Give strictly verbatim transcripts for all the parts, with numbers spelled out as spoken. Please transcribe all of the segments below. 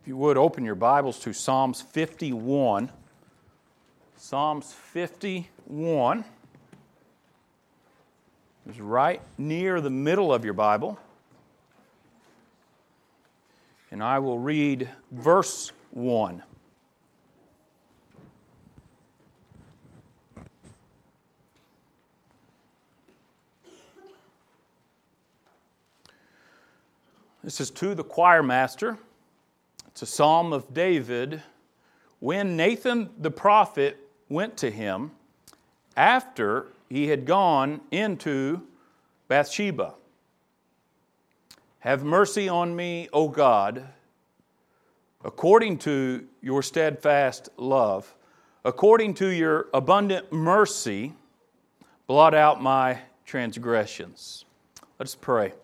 If you would, open your Bibles to Psalms fifty-one. Psalms fifty-one is right near the middle of your Bible. And I will read verse one. This is to the choir master. It's a psalm of David when Nathan the prophet went to him after he had gone into Bathsheba. Have mercy on me, O God, according to your steadfast love, according to your abundant mercy, blot out my transgressions. Let us pray.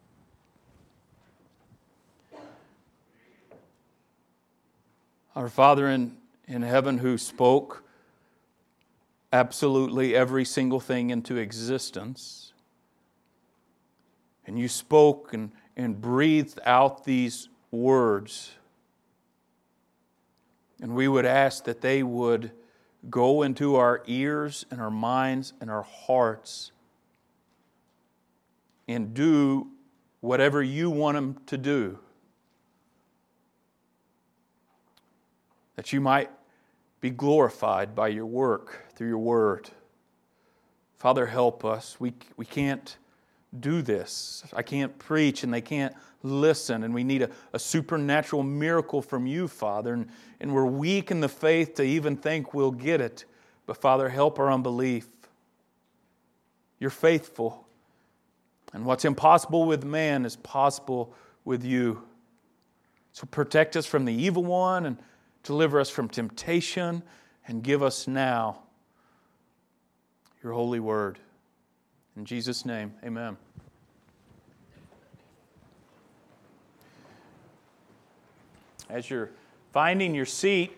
Our Father in, in heaven, who spoke absolutely every single thing into existence, and you spoke and, and breathed out these words, and we would ask that they would go into our ears and our minds and our hearts and do whatever you want them to do. That you might be glorified by your work through your word. Father, help us. We, we can't do this. I can't preach and they can't listen. And we need a, a supernatural miracle from you, Father. And, and we're weak in the faith to even think we'll get it. But Father, help our unbelief. You're faithful. And what's impossible with man is possible with you. So protect us from the evil one and deliver us from temptation, and give us now your holy word. In Jesus' name, amen. As you're finding your seat,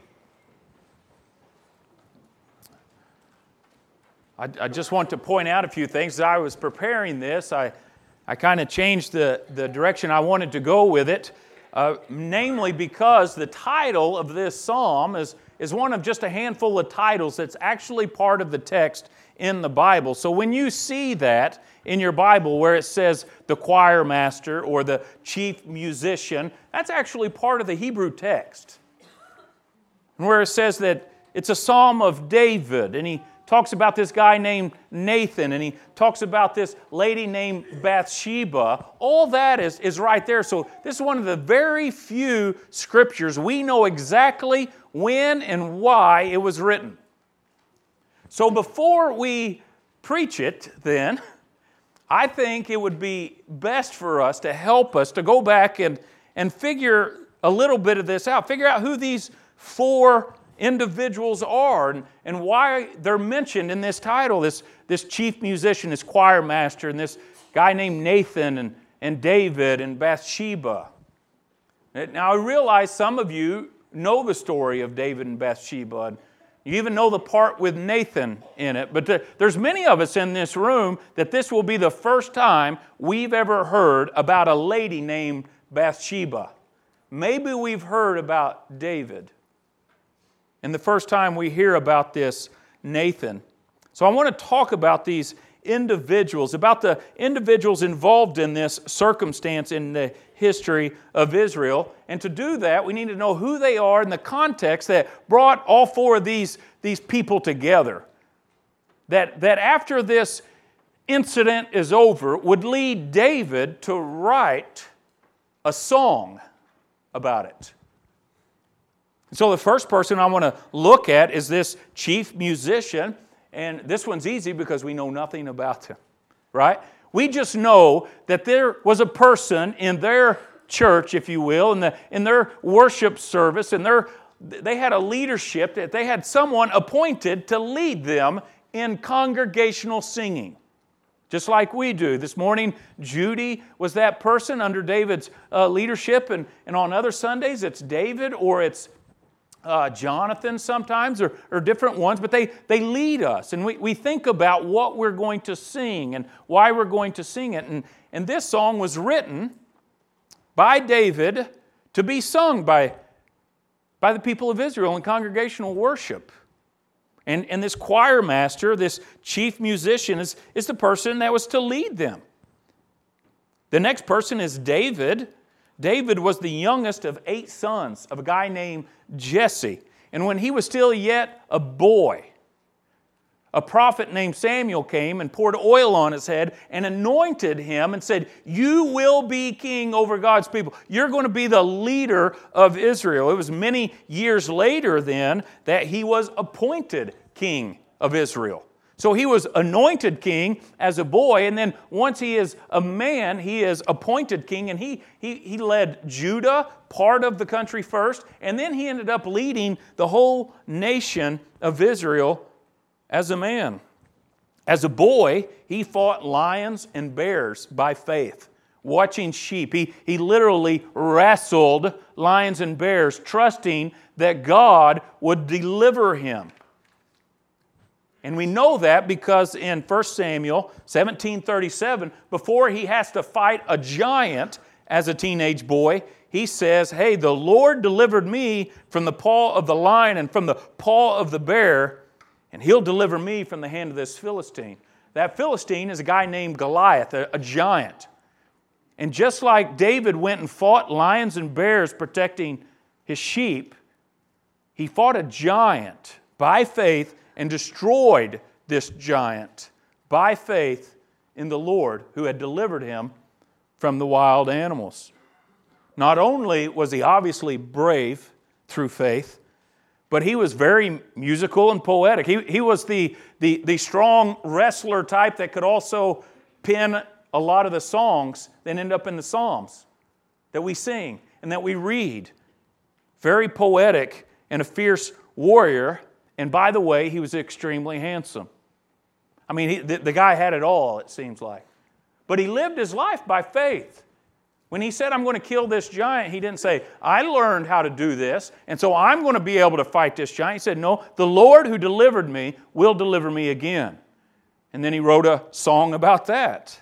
I, I just want to point out a few things. As I was preparing this, I, I kind of changed the, the direction I wanted to go with it. Uh, namely because the title of this psalm is, is one of just a handful of titles that's actually part of the text in the Bible. So when you see that in your Bible where it says the choir master or the chief musician, that's actually part of the Hebrew text. And where it says that it's a psalm of David, and he talks about this guy named Nathan, and he talks about this lady named Bathsheba. All that is, is right there. So this is one of the very few scriptures we know exactly when and why it was written. So before we preach it, then, I think it would be best for us to help us to go back and, and figure a little bit of this out. Figure out who these four individuals are and, and why they're mentioned in this title, this, this chief musician, this choir master, and this guy named Nathan and, and David and Bathsheba. Now I realize some of you know the story of David and Bathsheba, and you even know the part with Nathan in it, but there, there's many of us in this room that this will be the first time we've ever heard about a lady named Bathsheba. Maybe we've heard about David. And the first time we hear about this, Nathan. So I want to talk about these individuals, about the individuals involved in this circumstance in the history of Israel. And to do that, we need to know who they are and the context that brought all four of these, these people together. That, that after this incident is over, would lead David to write a song about it. So the first person I want to look at is this chief musician, and this one's easy because we know nothing about him, right? We just know that there was a person in their church, if you will, in, the, in their worship service, and their, they had a leadership, that they had someone appointed to lead them in congregational singing. Just like we do. This morning, Judy was that person under David's uh, leadership, and, and on other Sundays, it's David or it's Uh, Jonathan sometimes, or, or different ones, but they, they lead us. And we, we think about what we're going to sing and why we're going to sing it. And, and this song was written by David to be sung by by the people of Israel in congregational worship. And, and this choir master, this chief musician, is, is the person that was to lead them. The next person is David. David was the youngest of eight sons of a guy named Jesse. And when he was still yet a boy, a prophet named Samuel came and poured oil on his head and anointed him and said, "You will be king over God's people. You're going to be the leader of Israel." It was many years later then that he was appointed king of Israel. So he was anointed king as a boy, and then once he is a man, he is appointed king, and he, he, he led Judah, part of the country first, and then he ended up leading the whole nation of Israel as a man. As a boy, he fought lions and bears by faith, watching sheep. He, he literally wrestled lions and bears, trusting that God would deliver him. And we know that because in First Samuel seventeen thirty-seven, before he has to fight a giant as a teenage boy, he says, "Hey, the Lord delivered me from the paw of the lion and from the paw of the bear, and He'll deliver me from the hand of this Philistine." That Philistine is a guy named Goliath, a, a giant. And just like David went and fought lions and bears protecting his sheep, he fought a giant by faith and destroyed this giant by faith in the Lord who had delivered him from the wild animals. Not only was he obviously brave through faith, but he was very musical and poetic. He, he was the, the, the strong wrestler type that could also pen a lot of the songs that end up in the Psalms that we sing and that we read. Very poetic and a fierce warrior. And by the way, he was extremely handsome. I mean, he, the, the guy had it all, it seems like. But he lived his life by faith. When he said, "I'm going to kill this giant," he didn't say, "I learned how to do this, and so I'm going to be able to fight this giant." He said, "No, the Lord who delivered me will deliver me again." And then he wrote a song about that.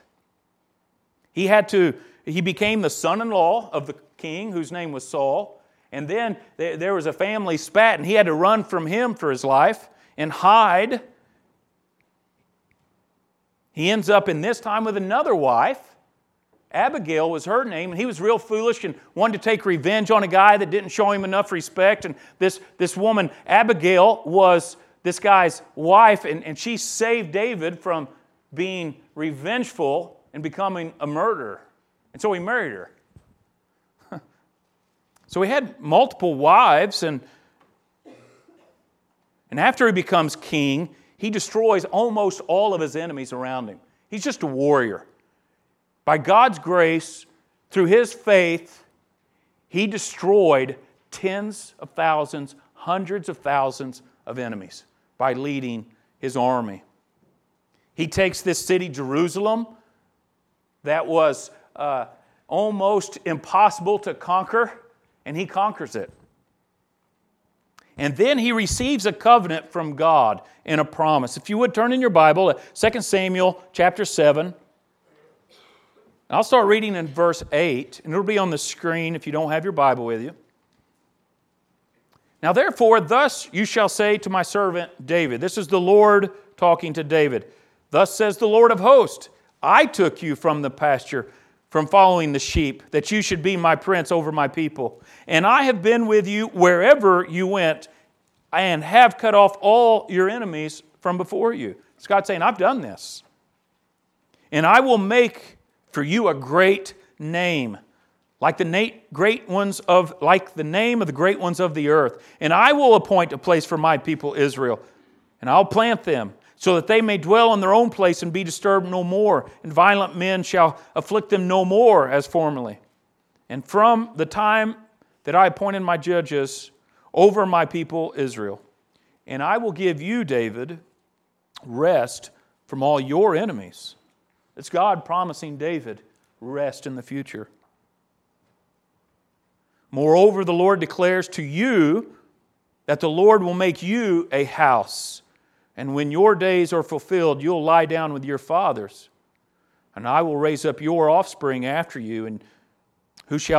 He had to, he became the son-in-law of the king whose name was Saul. And then there was a family spat, and he had to run from him for his life and hide. He ends up in this time with another wife. Abigail was her name, and he was real foolish and wanted to take revenge on a guy that didn't show him enough respect. And this, this woman, Abigail, was this guy's wife, and, and she saved David from being revengeful and becoming a murderer. And so he married her. So he had multiple wives, and, and after he becomes king, he destroys almost all of his enemies around him. He's just a warrior. By God's grace, through his faith, he destroyed tens of thousands, hundreds of thousands of enemies by leading his army. He takes this city, Jerusalem, that was uh, almost impossible to conquer, and he conquers it. And then he receives a covenant from God and a promise. If you would turn in your Bible to Second Samuel chapter seven. I'll start reading in verse eight, and it'll be on the screen if you don't have your Bible with you. "Now therefore, thus you shall say to my servant David," this is the Lord talking to David, "Thus says the Lord of hosts, I took you from the pasture, from following the sheep, that you should be my prince over my people. And I have been with you wherever you went, and have cut off all your enemies from before you." It's God saying, I've done this. "And I will make for you a great name, like the na- great ones of like the name of the great ones of the earth. And I will appoint a place for my people Israel, and I'll plant them, so that they may dwell in their own place and be disturbed no more. And violent men shall afflict them no more as formerly. And from the time that I appointed my judges over my people Israel, and I will give you, David, rest from all your enemies." It's God promising David rest in the future. "Moreover, the Lord declares to you that the Lord will make you a house. And when your days are fulfilled, you'll lie down with your fathers. And I will raise up your offspring after you, and who shall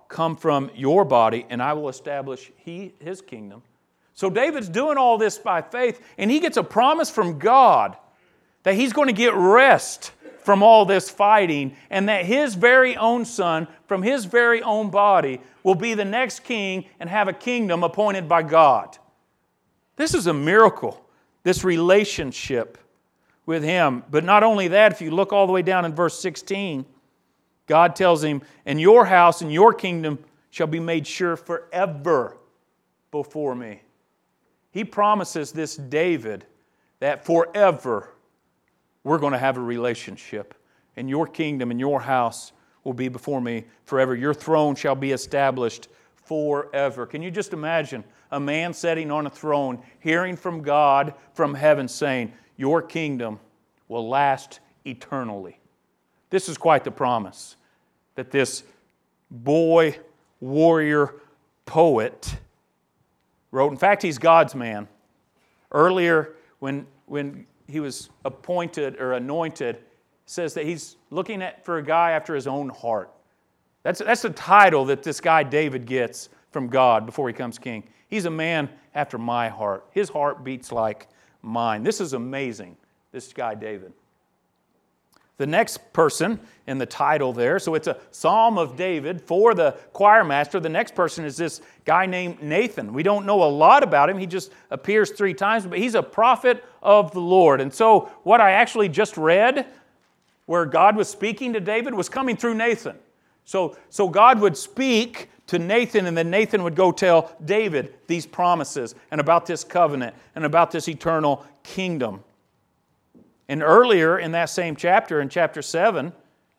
come from your body, and I will establish he, His kingdom. So David's doing all this by faith, and he gets a promise from God that he's going to get rest from all this fighting, and that his very own son, from his very own body, will be the next king and have a kingdom appointed by God. This is a miracle, this relationship with Him. But not only that, if you look all the way down in verse sixteen, God tells him, "And your house and your kingdom shall be made sure forever before me." He promises this David that forever we're going to have a relationship, and your kingdom and your house will be before me forever. Your throne shall be established forever. Can you just imagine a man sitting on a throne, hearing from God from heaven saying, your kingdom will last eternally? This is quite the promise that this boy, warrior, poet wrote. In fact, he's God's man. Earlier, when, when he was appointed or anointed, it says that he's looking at for a guy after his own heart. That's, that's the title that this guy David gets from God before he becomes king. He's a man after my heart. His heart beats like mine. This is amazing, this guy David. The next person in the title there, so it's a Psalm of David for the choir master. The next person is this guy named Nathan. We don't know a lot about him. He just appears three times, but he's a prophet of the Lord. And so what I actually just read, where God was speaking to David, was coming through Nathan. So, so God would speak to Nathan, and then Nathan would go tell David these promises and about this covenant and about this eternal kingdom. And earlier in that same chapter, in chapter seven,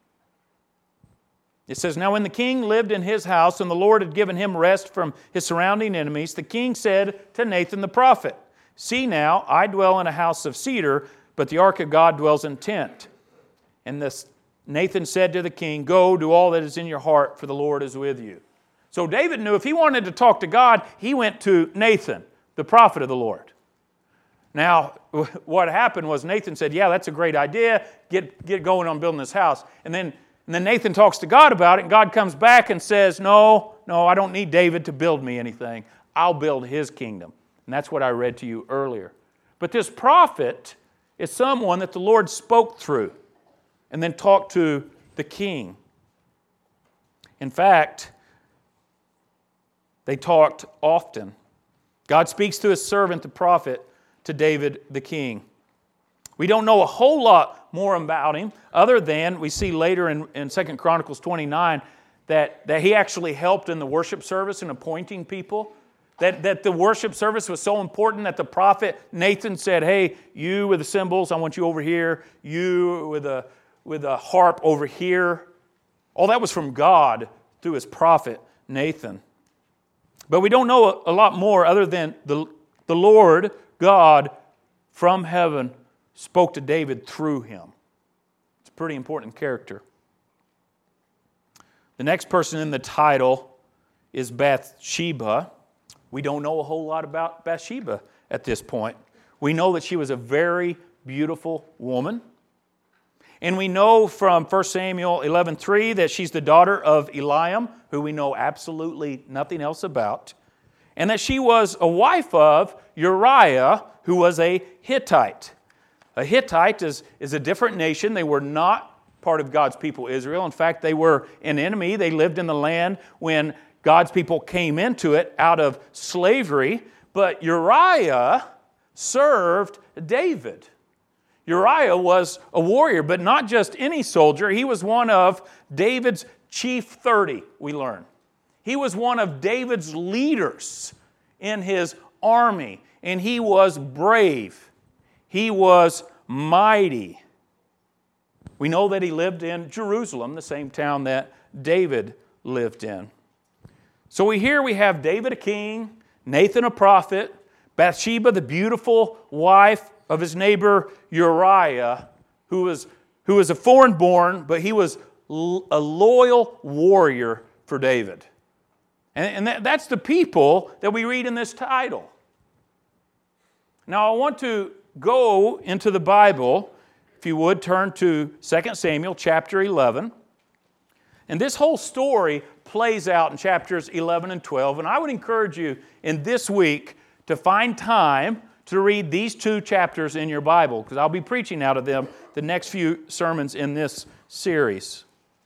it says, "Now when the king lived in his house and the Lord had given him rest from his surrounding enemies, the king said to Nathan the prophet, 'See now, I dwell in a house of cedar, but the ark of God dwells in tent.' And this, Nathan said to the king, 'Go, do all that is in your heart, for the Lord is with you.'" So David knew if he wanted to talk to God, he went to Nathan, the prophet of the Lord. Now, what happened was Nathan said, "Yeah, that's a great idea. Get, get going on building this house." And then, and then Nathan talks to God about it, and God comes back and says, no, no, I don't need David to build me anything. I'll build his kingdom. And that's what I read to you earlier. But this prophet is someone that the Lord spoke through and then talked to the king. In fact, they talked often. God speaks to His servant, the prophet, to David the king. We don't know a whole lot more about him, other than we see later in, in Second Chronicles twenty-nine that, that he actually helped in the worship service in appointing people. That, that the worship service was so important that the prophet Nathan said, "Hey, you with the cymbals, I want you over here. You with a, with a harp over here." All that was from God through His prophet Nathan. But we don't know a, a lot more other than the, the Lord God from heaven spoke to David through him. It's a pretty important character. The next person in the title is Bathsheba. We don't know a whole lot about Bathsheba at this point. We know that she was a very beautiful woman. And we know from First Samuel eleven three that she's the daughter of Eliam, who we know absolutely nothing else about. And that she was a wife of Uriah, who was a Hittite. A Hittite is, is a different nation. They were not part of God's people, Israel. In fact, they were an enemy. They lived in the land when God's people came into it out of slavery. But Uriah served David. Uriah was a warrior, but not just any soldier. He was one of David's chief thirty, we learn. He was one of David's leaders in his army, and he was brave. He was mighty. We know that he lived in Jerusalem, the same town that David lived in. So we here we have David a king, Nathan a prophet, Bathsheba the beautiful wife of his neighbor Uriah, who was, who was a foreign-born, but he was a loyal warrior for David. And that's the people that we read in this title. Now I want to go into the Bible, if you would, turn to Second Samuel chapter eleven. And this whole story plays out in chapters eleven and twelve. And I would encourage you in this week to find time to read these two chapters in your Bible, because I'll be preaching out of them the next few sermons in this series.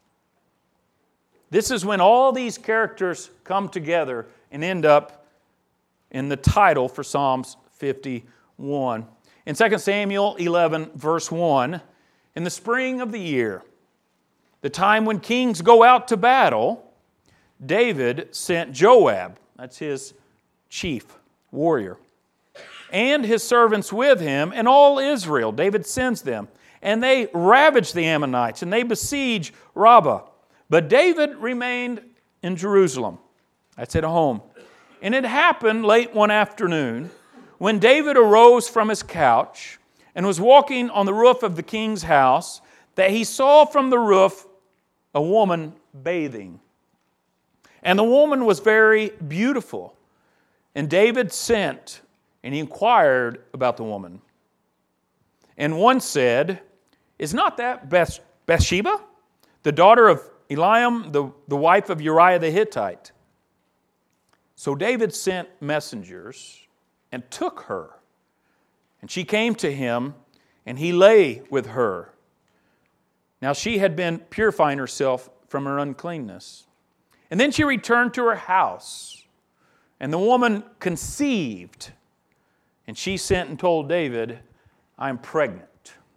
This is when all these characters come together and end up in the title for Psalms fifty-one. In Second Samuel eleven, verse one, in the spring of the year, the time when kings go out to battle, David sent Joab, that's his chief warrior, and his servants with him, and all Israel. David sends them, and they ravage the Ammonites, and they besiege Rabbah. But David remained in Jerusalem. That's at home. And it happened late one afternoon when David arose from his couch and was walking on the roof of the king's house, that he saw from the roof a woman bathing. And the woman was very beautiful. And David sent and he inquired about the woman. And one said, "Is not that Bath- Bathsheba, the daughter of Eliam, the, the wife of Uriah the Hittite?" So David sent messengers and took her. And she came to him, and he lay with her. Now she had been purifying herself from her uncleanness. And then she returned to her house, and the woman conceived. And she sent and told David, "I'm pregnant."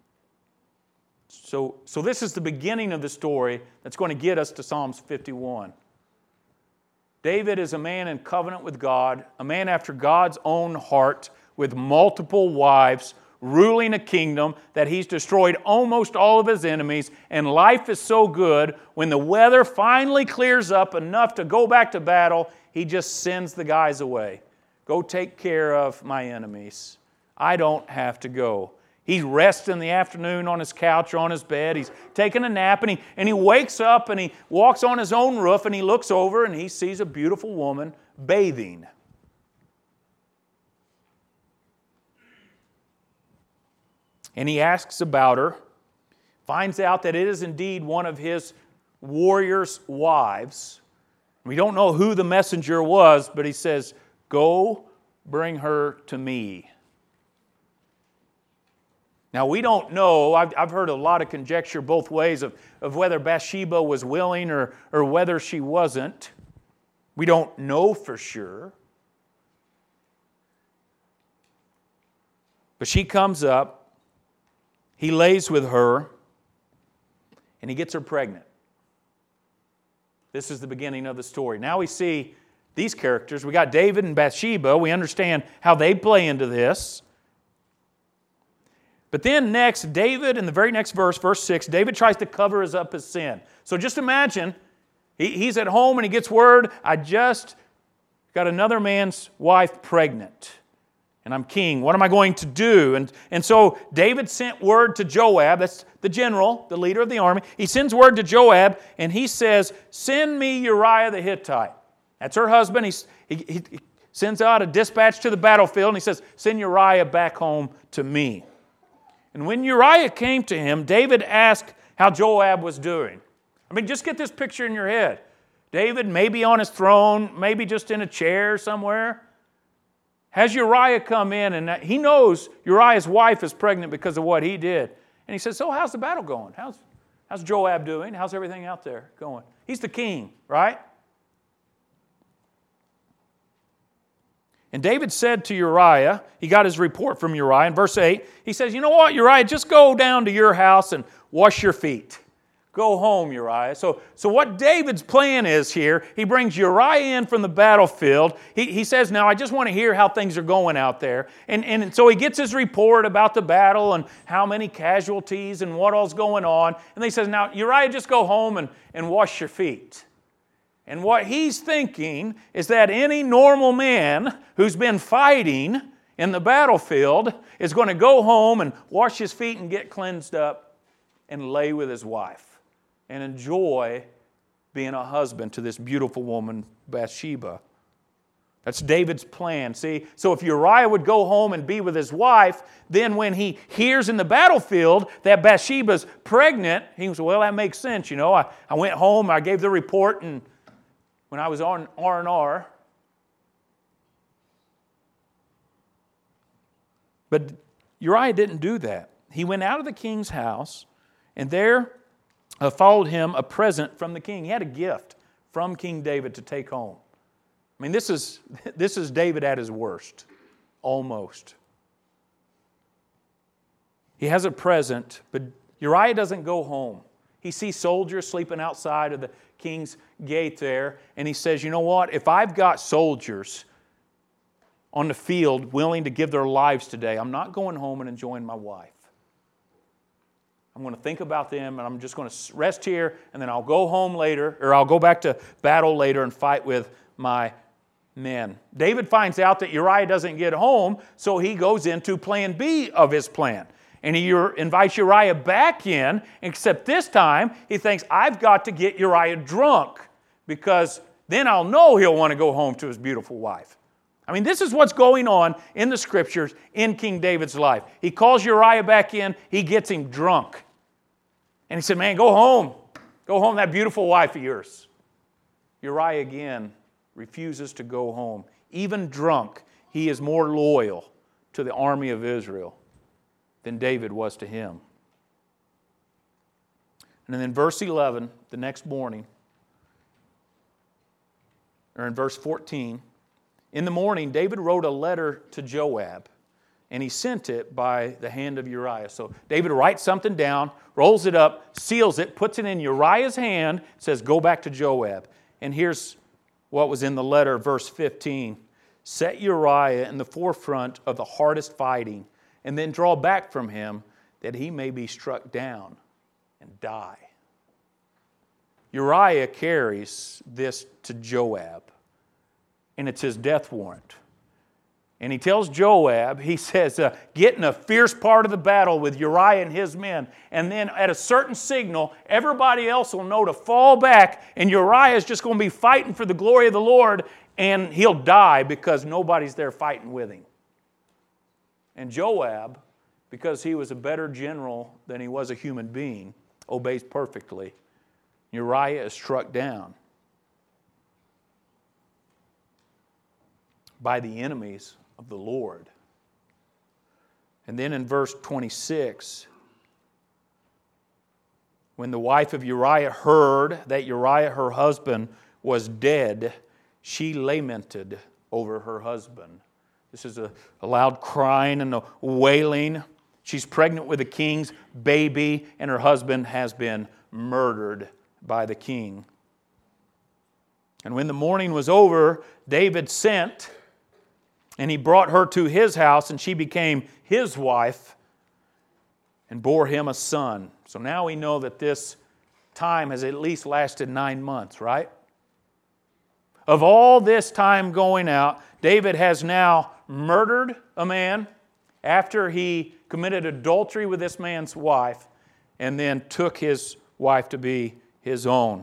So, so this is the beginning of the story that's going to get us to Psalms fifty-one. David is a man in covenant with God, a man after God's own heart, with multiple wives, ruling a kingdom that he's destroyed almost all of his enemies, and life is so good, when the weather finally clears up enough to go back to battle, he just sends the guys away. Go take care of my enemies. I don't have to go. He rests in the afternoon on his couch or on his bed. He's taking a nap, and he, and he wakes up and he walks on his own roof, and he looks over and he sees a beautiful woman bathing. And he asks about her, finds out that it is indeed one of his warrior's wives. We don't know who the messenger was, but he says, "Go bring her to me." Now, we don't know. I've, I've heard a lot of conjecture both ways of, of whether Bathsheba was willing or, or whether she wasn't. We don't know for sure. But she comes up, he lays with her, and he gets her pregnant. This is the beginning of the story. Now we see these characters. We got David and Bathsheba. We understand how they play into this. But then next, David, in the very next verse, verse six, David tries to cover his up his sin. So just imagine, he, he's at home and he gets word, "I just got another man's wife pregnant, and I'm king. What am I going to do?" And, and so David sent word to Joab, that's the general, the leader of the army. He sends word to Joab, and he says, "Send me Uriah the Hittite." That's her husband. He's, he, he, he sends out a dispatch to the battlefield, and he says, "Send Uriah back home to me." And when Uriah came to him, David asked how Joab was doing. I mean, just get this picture in your head. David maybe on his throne, maybe just in a chair somewhere. Has Uriah come in, and he knows Uriah's wife is pregnant because of what he did. And he says, "So how's the battle going? How's, how's Joab doing? How's everything out there going?" He's the king, right? And David said to Uriah, he got his report from Uriah in verse eight, he says, "You know what, Uriah, just go down to your house and wash your feet. Go home, Uriah." So, so what David's plan is here, he brings Uriah in from the battlefield. He, he says, "Now I just want to hear how things are going out there." And, and so he gets his report about the battle and how many casualties and what all's going on. And he says, "Now Uriah, just go home and, and wash your feet." And what he's thinking is that any normal man who's been fighting in the battlefield is going to go home and wash his feet and get cleansed up and lay with his wife and enjoy being a husband to this beautiful woman, Bathsheba. That's David's plan, see? So if Uriah would go home and be with his wife, then when he hears in the battlefield that Bathsheba's pregnant, he was, well, that makes sense, you know. I, I went home, I gave the report, and when I was on R and R. But Uriah didn't do that. He went out of the king's house, and there uh, followed him a present from the king. He had a gift from King David to take home. I mean, this is, this is David at his worst, almost. He has a present, but Uriah doesn't go home. He sees soldiers sleeping outside of the king's gate there, and he says, you know what, if I've got soldiers on the field willing to give their lives today, I'm not going home and enjoying my wife. I'm going to think about them, and I'm just going to rest here, and then I'll go home later, or I'll go back to battle later and fight with my men. David finds out that Uriah doesn't get home, so he goes into plan B of his plan. And he invites Uriah back in, except this time he thinks, I've got to get Uriah drunk, because then I'll know he'll want to go home to his beautiful wife. I mean, this is what's going on in the Scriptures in King David's life. He calls Uriah back in, he gets him drunk. And he said, man, go home. Go home, that beautiful wife of yours. Uriah again refuses to go home. Even drunk, he is more loyal to the army of Israel than David was to him. And then in verse eleven, the next morning, or in verse fourteen, in the morning, David wrote a letter to Joab, and he sent it by the hand of Uriah. So David writes something down, rolls it up, seals it, puts it in Uriah's hand, says, go back to Joab. And here's what was in the letter, verse fifteen. Set Uriah in the forefront of the hardest fighting, and then draw back from him, that he may be struck down and die. Uriah carries this to Joab, and it's his death warrant. And he tells Joab, he says, uh, get in a fierce part of the battle with Uriah and his men, and then at a certain signal, everybody else will know to fall back, and Uriah is just going to be fighting for the glory of the Lord, and he'll die because nobody's there fighting with him. And Joab, because he was a better general than he was a human being, obeys perfectly. Uriah is struck down by the enemies of the Lord. And then in verse twenty-six, when the wife of Uriah heard that Uriah, her husband, was dead, she lamented over her husband. This is a, a loud crying and a wailing. She's pregnant with the king's baby, and her husband has been murdered by the king. And when the mourning was over, David sent, and he brought her to his house, and she became his wife and bore him a son. So now we know that this time has at least lasted nine months, right? Of all this time going out, David has now murdered a man after he committed adultery with this man's wife, and then took his wife to be his own.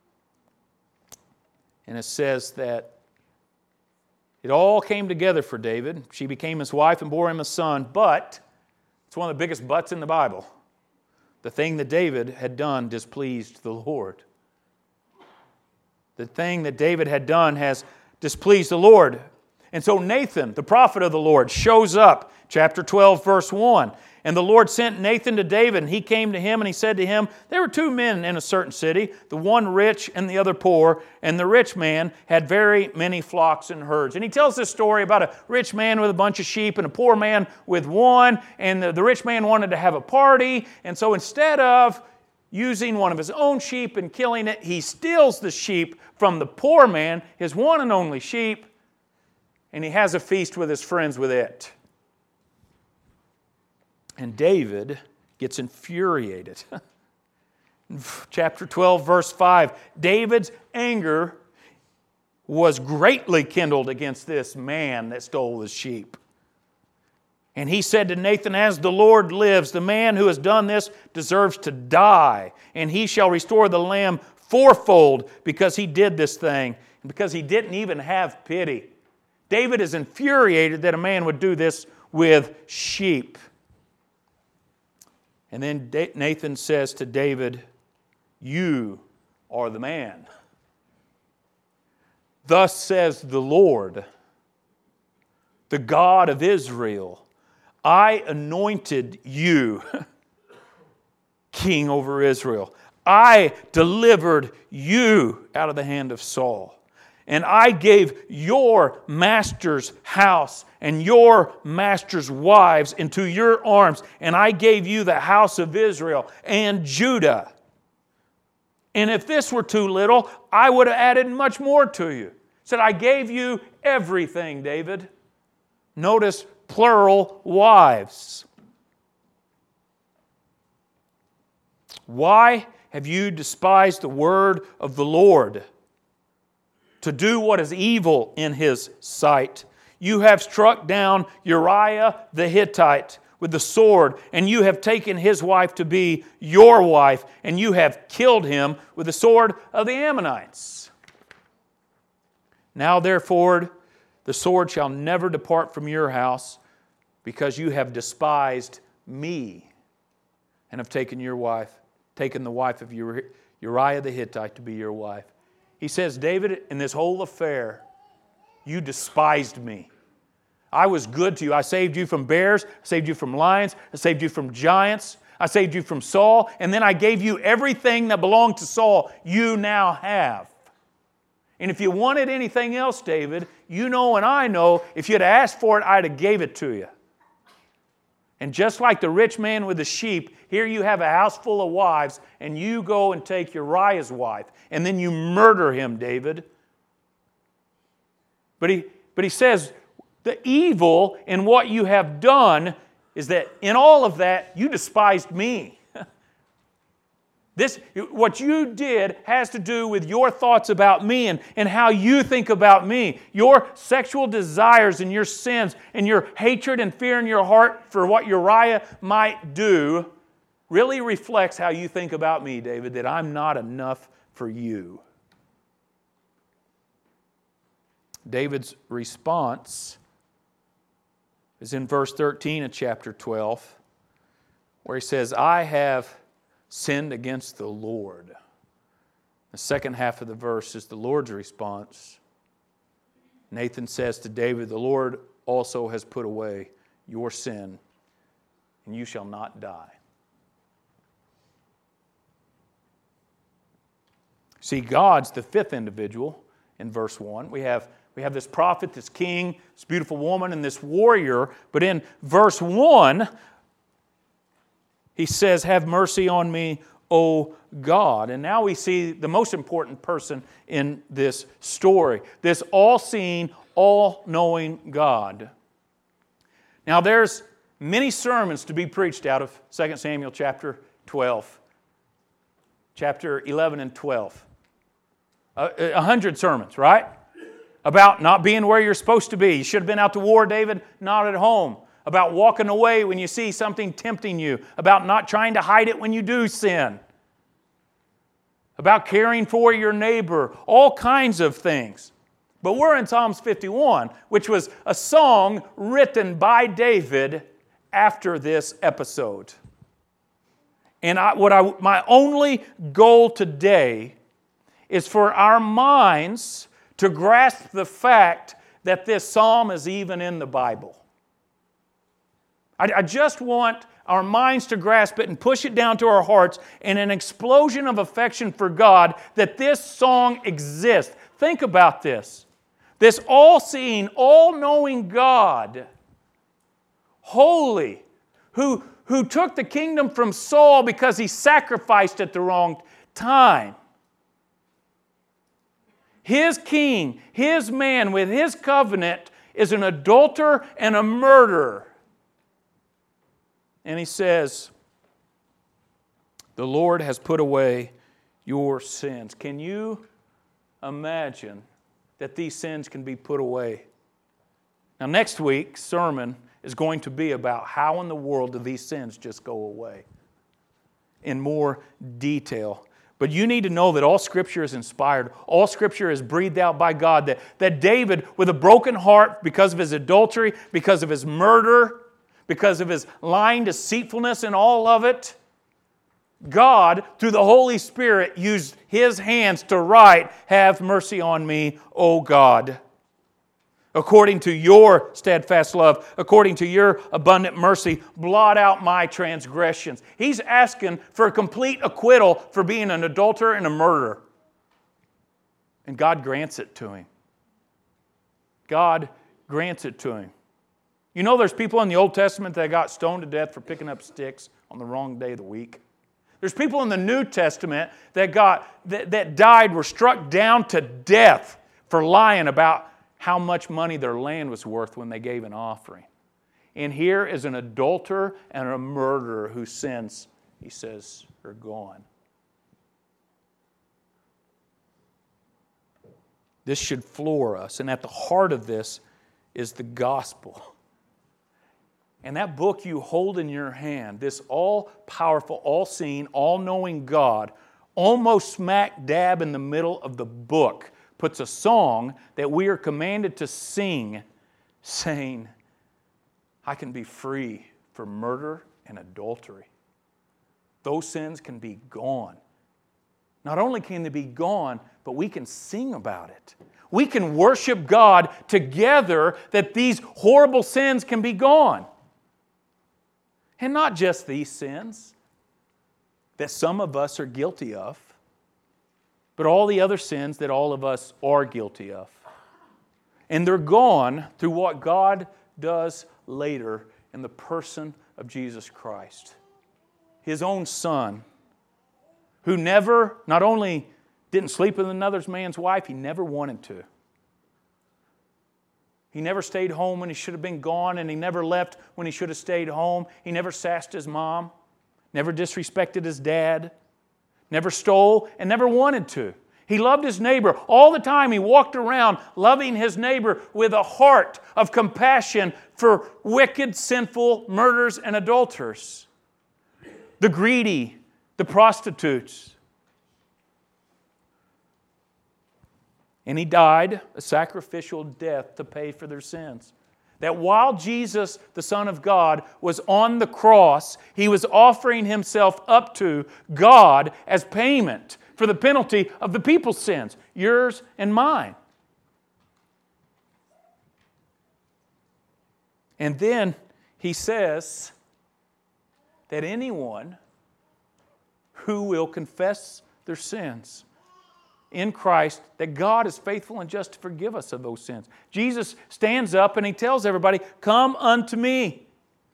And it says that it all came together for David. She became his wife and bore him a son, but it's one of the biggest buts in the Bible. The thing that David had done displeased the Lord. The thing that David had done has displeased the Lord. And so Nathan, the prophet of the Lord, shows up, chapter twelve, verse one. And the Lord sent Nathan to David, and he came to him, and he said to him, there were two men in a certain city, the one rich and the other poor, and the rich man had very many flocks and herds. And he tells this story about a rich man with a bunch of sheep and a poor man with one, and the, the rich man wanted to have a party, and so instead of using one of his own sheep and killing it, he steals the sheep from the poor man, his one and only sheep, and he has a feast with his friends with it. And David gets infuriated. Chapter twelve, verse five, David's anger was greatly kindled against this man that stole his sheep. And he said to Nathan, as the Lord lives, the man who has done this deserves to die, and he shall restore the lamb fourfold because he did this thing, and because he didn't even have pity. David is infuriated that a man would do this with sheep. And then Nathan says to David, "You are the man. Thus says the Lord, the God of Israel, I anointed you king over Israel. I delivered you out of the hand of Saul. And I gave your master's house and your master's wives into your arms. And I gave you the house of Israel and Judah. And if this were too little, I would have added much more to you." Said, I gave you everything, David. Notice plural wives. Why have you despised the word of the Lord to do what is evil in His sight? You have struck down Uriah the Hittite with the sword, and you have taken his wife to be your wife, and you have killed him with the sword of the Ammonites. Now therefore, the sword shall never depart from your house, because you have despised me, and have taken your wife, taken the wife of Uriah the Hittite to be your wife. He says, David, in this whole affair, you despised me. I was good to you. I saved you from bears. I saved you from lions. I saved you from giants. I saved you from Saul. And then I gave you everything that belonged to Saul you now have. And if you wanted anything else, David, you know and I know, if you'd asked for it, I'd have gave it to you. And just like the rich man with the sheep, here you have a house full of wives, and you go and take Uriah's wife, and then you murder him, David. But he, but he says, the evil in what you have done is that in all of that, you despised me. This, what you did has to do with your thoughts about me and, and how you think about me. Your sexual desires and your sins and your hatred and fear in your heart for what Uriah might do really reflects how you think about me, David, that I'm not enough for you. David's response is in verse thirteen of chapter twelve, where he says, I have sinned against the Lord. The second half of the verse is the Lord's response. Nathan says to David, the Lord also has put away your sin, and you shall not die. See, God's the fifth individual in verse one. We have, we have this prophet, this king, this beautiful woman, and this warrior. But in verse one, he says, have mercy on me, O God. And now we see the most important person in this story, this all-seeing, all-knowing God. Now there's many sermons to be preached out of Second Samuel chapter twelve, chapter eleven and twelve. A, a hundred sermons, right? About not being where you're supposed to be. You should have been out to war, David, not at home. About walking away when you see something tempting you. About not trying to hide it when you do sin. About caring for your neighbor. All kinds of things. But we're in Psalms fifty-one, which was a song written by David after this episode. And I, what I, my only goal today is for our minds to grasp the fact that this psalm is even in the Bible. I, I just want our minds to grasp it and push it down to our hearts in an explosion of affection for God that this song exists. Think about this. This all-seeing, all-knowing God, holy, who, who took the kingdom from Saul because he sacrificed at the wrong time. His king, his man with his covenant is an adulterer and a murderer. And he says, the Lord has put away your sins. Can you imagine that these sins can be put away? Now next week's sermon is going to be about how in the world do these sins just go away in more detail. But you need to know that all Scripture is inspired. All Scripture is breathed out by God. That, that David, with a broken heart because of his adultery, because of his murder, because of his lying, deceitfulness and all of it, God, through the Holy Spirit, used His hands to write, "Have mercy on me, O God. According to your steadfast love, according to your abundant mercy, blot out my transgressions." He's asking for a complete acquittal for being an adulterer and a murderer. And God grants it to him. God grants it to him. You know there's people in the Old Testament that got stoned to death for picking up sticks on the wrong day of the week. There's people in the New Testament that got that, that died, were struck down to death for lying about how much money their land was worth when they gave an offering. And here is an adulterer and a murderer whose sins, he says, are gone. This should floor us. And at the heart of this is the gospel. And that book you hold in your hand, this all-powerful, all-seeing, all-knowing God, almost smack dab in the middle of the book, puts a song that we are commanded to sing, saying, I can be free for murder and adultery. Those sins can be gone. Not only can they be gone, but we can sing about it. We can worship God together that these horrible sins can be gone. And not just these sins that some of us are guilty of, but all the other sins that all of us are guilty of. And they're gone through what God does later in the person of Jesus Christ. His own Son, who never, not only didn't sleep with another man's wife, he never wanted to. He never stayed home when he should have been gone, and he never left when he should have stayed home. He never sassed his mom, never disrespected his dad, never stole, and never wanted to. He loved his neighbor. All the time he walked around loving his neighbor with a heart of compassion for wicked, sinful murderers and adulterers. The greedy, the prostitutes. And he died a sacrificial death to pay for their sins. That while Jesus, the Son of God, was on the cross, He was offering Himself up to God as payment for the penalty of the people's sins, yours and mine. And then He says that anyone who will confess their sins in Christ, that God is faithful and just to forgive us of those sins. Jesus stands up and He tells everybody, "Come unto me."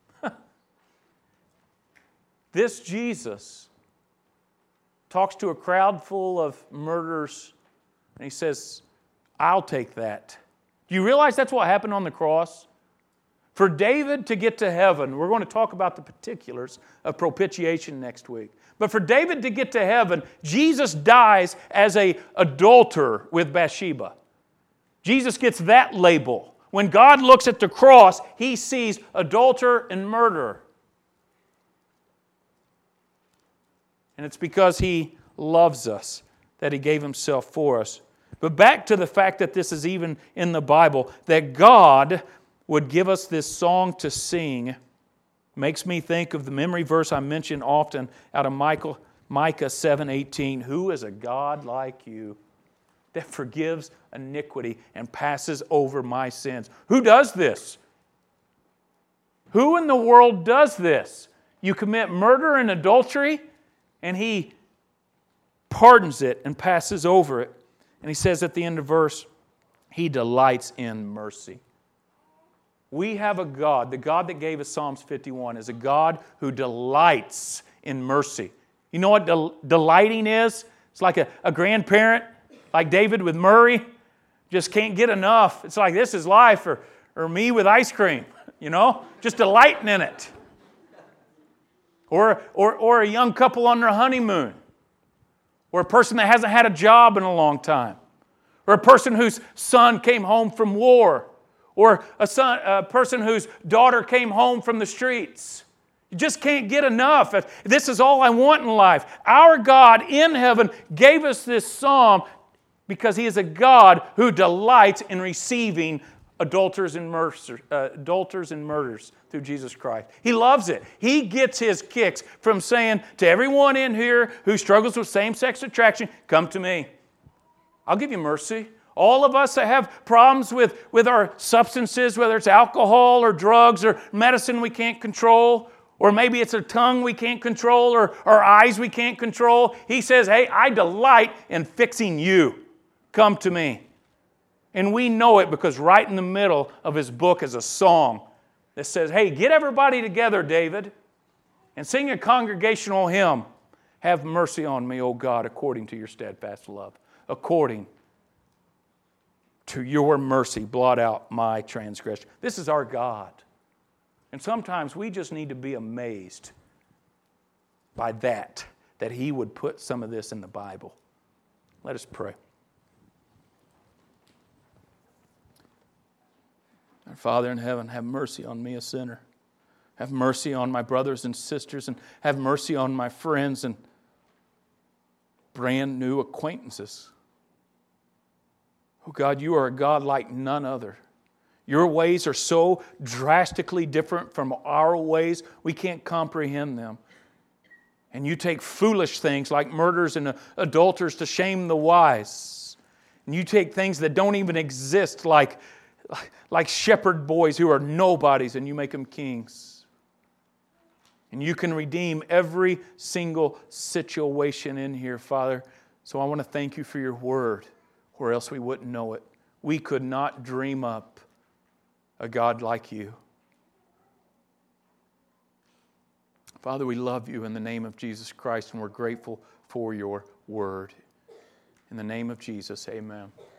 This Jesus talks to a crowd full of murderers and He says, "I'll take that." Do you realize that's what happened on the cross? For David to get to heaven, we're going to talk about the particulars of propitiation next week. But for David to get to heaven, Jesus dies as an adulterer with Bathsheba. Jesus gets that label. When God looks at the cross, He sees adulterer and murderer. And it's because He loves us that He gave Himself for us. But back to the fact that this is even in the Bible, that God would give us this song to sing, makes me think of the memory verse I mention often out of Michael, Micah seven eighteen. Who is a God like you that forgives iniquity and passes over my sins? Who does this? Who in the world does this? You commit murder and adultery, and He pardons it and passes over it. And He says at the end of verse, He delights in mercy. We have a God, the God that gave us Psalms fifty-one, is a God who delights in mercy. You know what del- delighting is? It's like a, a grandparent, like David with Murray, just can't get enough. It's like, this is life, or, or me with ice cream, you know? Just delighting in it. Or, or, or a young couple on their honeymoon. Or a person that hasn't had a job in a long time. Or a person whose son came home from war. Or a, son, a person whose daughter came home from the streets. You just can't get enough. This is all I want in life. Our God in heaven gave us this psalm because He is a God who delights in receiving adulterers and murders, uh, adulterers and murders through Jesus Christ. He loves it. He gets His kicks from saying to everyone in here who struggles with same-sex attraction, come to me. I'll give you mercy. All of us that have problems with, with our substances, whether it's alcohol or drugs or medicine we can't control, or maybe it's a tongue we can't control or our eyes we can't control. He says, hey, I delight in fixing you. Come to me. And we know it because right in the middle of His book is a song that says, hey, get everybody together, David, and sing a congregational hymn. Have mercy on me, O God, according to your steadfast love. According to your mercy, blot out my transgression. This is our God. And sometimes we just need to be amazed by that, that He would put some of this in the Bible. Let us pray. Our Father in heaven, have mercy on me, a sinner. Have mercy on my brothers and sisters, and have mercy on my friends and brand new acquaintances. Oh God, you are a God like none other. Your ways are so drastically different from our ways, we can't comprehend them. And you take foolish things like murders and adulterers to shame the wise. And you take things that don't even exist like, like shepherd boys who are nobodies, and you make them kings. And you can redeem every single situation in here, Father. So I want to thank you for your word, or else we wouldn't know it. We could not dream up a God like you. Father, we love you in the name of Jesus Christ, and we're grateful for your word. In the name of Jesus, amen.